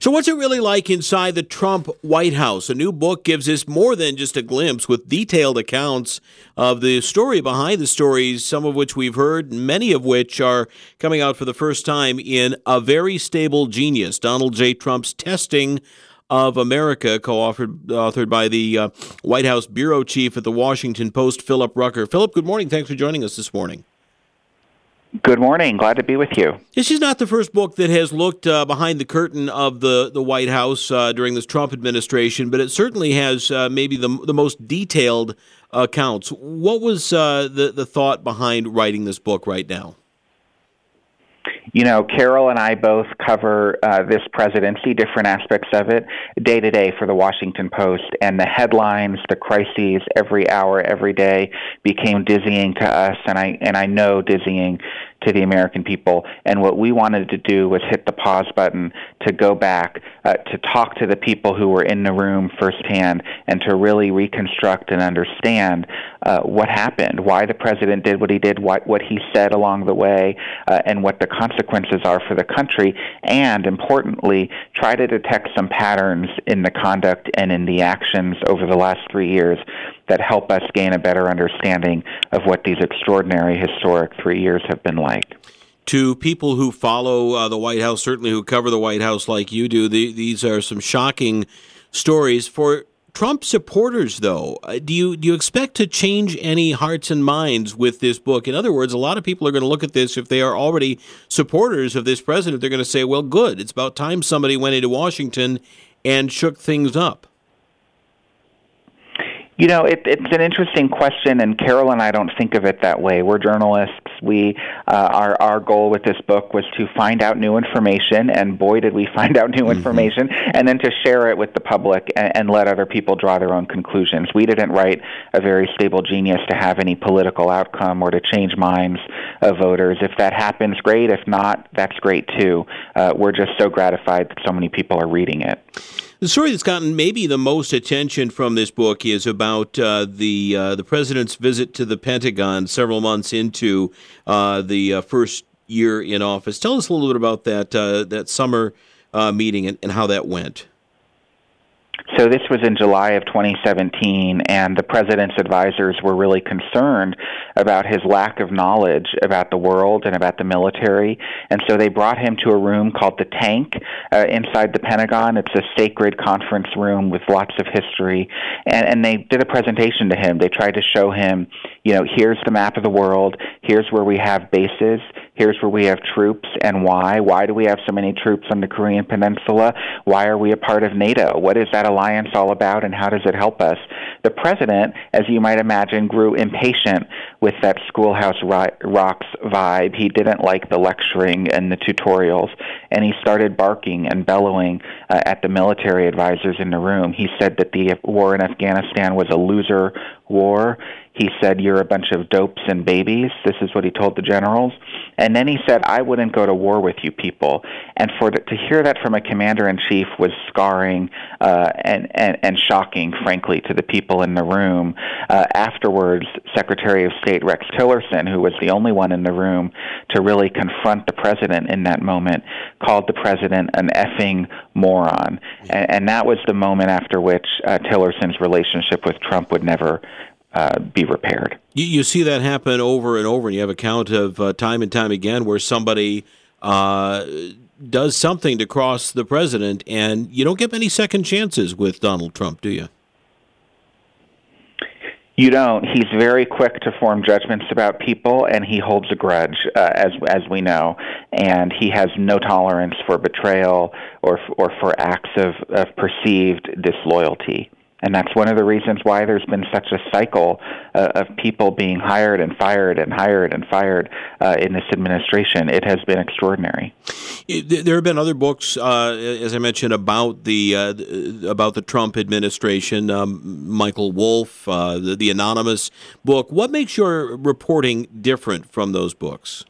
So what's it really like inside the Trump White House? A new book gives us more than just a glimpse with detailed accounts of the story behind the stories, some of which we've heard, many of which are coming out for the first time in A Very Stable Genius, Donald J. Trump's Testing of America, authored by the White House bureau chief at the Washington Post, Philip Rucker. Philip, good morning. Thanks for joining us this morning. Good morning. Glad to be with you. This is not the first book that has looked behind the curtain of the White House during this Trump administration, but it certainly has maybe the most detailed accounts. What was the thought behind writing this book right now? You know, Carol and I both cover this presidency, different aspects of it, day to day for the Washington Post, and the headlines, the crises, every hour, every day became dizzying to us, and I know dizzying to the American people. And what we wanted to do was hit the pause button to go back, to talk to the people who were in the room firsthand, and to really reconstruct and understand what happened, why the president did what he did, what he said along the way, and what the consequences are for the country, and importantly, try to detect some patterns in the conduct and in the actions over the last 3 years that help us gain a better understanding of what these extraordinary, historic 3 years have been like. To people who follow the White House, certainly who cover the White House like you do, these are some shocking stories. For Trump supporters, though, do you expect to change any hearts and minds with this book? In other words, a lot of people are going to look at this, if they are already supporters of this president, they're going to say, well, good, it's about time somebody went into Washington and shook things up. You know, it's an interesting question, and Carol and I don't think of it that way. We're journalists. Our goal with this book was to find out new information, and boy, did we find out new information, and then to share it with the public and let other people draw their own conclusions. We didn't write A Very Stable Genius to have any political outcome or to change minds of voters. If that happens, great. If not, that's great too. We're just so gratified that so many people are reading it. The story that's gotten maybe the most attention from this book is about the president's visit to the Pentagon several months into the first year in office. Tell us a little bit about that summer meeting and how that went. So this was in July of 2017, and the president's advisors were really concerned about his lack of knowledge about the world and about the military, and so they brought him to a room called the Tank inside the Pentagon. It's a sacred conference room with lots of history, and they did a presentation to him. They tried to show him, you know, here's the map of the world, here's where we have bases, here's where we have troops, and why. Why do we have so many troops on the Korean Peninsula? Why are we a part of NATO? What is that alliance all about, and how does it help us? The president, as you might imagine, grew impatient with that Schoolhouse Rocks vibe. He didn't like the lecturing and the tutorials, and he started barking and bellowing at the military advisors in the room. He said that the war in Afghanistan was a loser war. He said, you're a bunch of dopes and babies. This is what he told the generals. And then he said, I wouldn't go to war with you people. And to hear that from a commander-in-chief was scarring and shocking, frankly, to the people in the room. Afterwards, Secretary of State Rex Tillerson, who was the only one in the room to really confront the president in that moment, called the president an effing moron. And that was the moment after which Tillerson's relationship with Trump would never be repaired. You see that happen over and over, and you have account of time and time again where somebody does something to cross the president, and you don't get many second chances with Donald Trump, do you? You don't. He's very quick to form judgments about people, and he holds a grudge, as we know. And he has no tolerance for betrayal or for acts of perceived disloyalty. And that's one of the reasons why there's been such a cycle of people being hired and fired and hired and fired in this administration. It has been extraordinary. There have been other books, as I mentioned, about the Trump administration. Michael Wolff, the Anonymous book. What makes your reporting different from those books?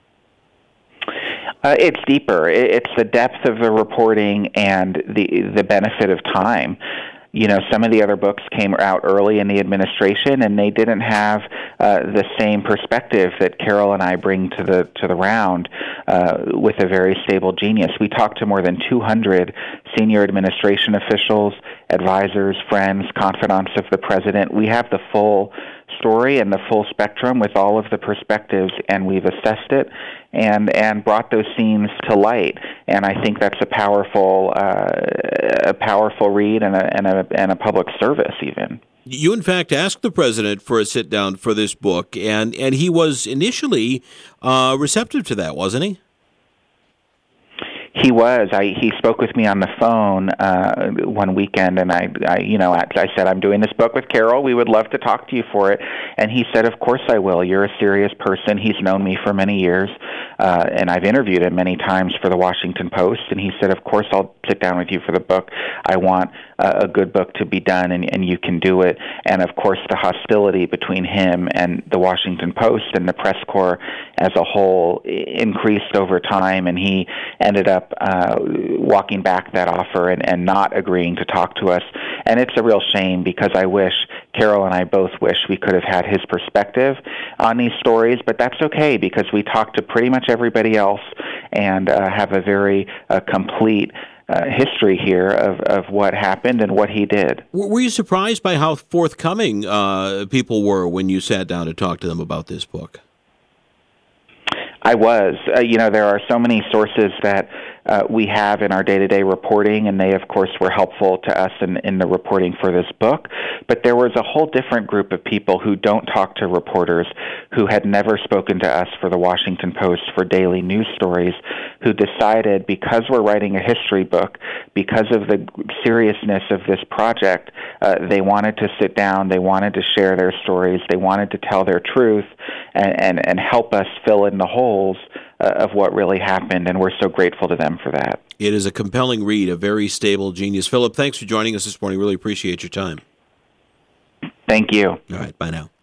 It's deeper. It's the depth of the reporting and the benefit of time. Some of the other books came out early in the administration, and they didn't have the same perspective that Carol and I bring to the round with a very stable genius. We talked to more than 200 senior administration officials, advisors, friends, confidants of the president. We have the full story and the full spectrum with all of the perspectives, and we've assessed it and brought those scenes to light. And I think that's a powerful read and a public service even. You, in fact, asked the president for a sit-down for this book, and he was initially receptive to that, wasn't he? He was. He spoke with me on the phone one weekend, and I said, I'm doing this book with Carol. We would love to talk to you for it. And he said, of course I will. You're a serious person. He's known me for many years, and I've interviewed him many times for the Washington Post. And he said, of course I'll sit down with you for the book. I want a good book to be done, and you can do it. And, of course, the hostility between him and the Washington Post and the press corps as a whole increased over time, and he ended up walking back that offer and not agreeing to talk to us. And it's a real shame, because I wish, Carol and I both wish, we could have had his perspective on these stories, but that's okay, because we talked to pretty much everybody else and have a very complete history here of what happened and what he did. Were you surprised by how forthcoming people were when you sat down to talk to them about this book? I was. There are so many sources that we have in our day-to-day reporting, and they, of course, were helpful to us in the reporting for this book. But there was a whole different group of people who don't talk to reporters, who had never spoken to us for the Washington Post for daily news stories, who decided, because we're writing a history book, because of the seriousness of this project, they wanted to sit down, they wanted to share their stories, they wanted to tell their truth and help us fill in the holes of what really happened, and we're so grateful to them for that. It is a compelling read, a very stable genius. Philip, thanks for joining us this morning. Really appreciate your time. Thank you. All right, bye now.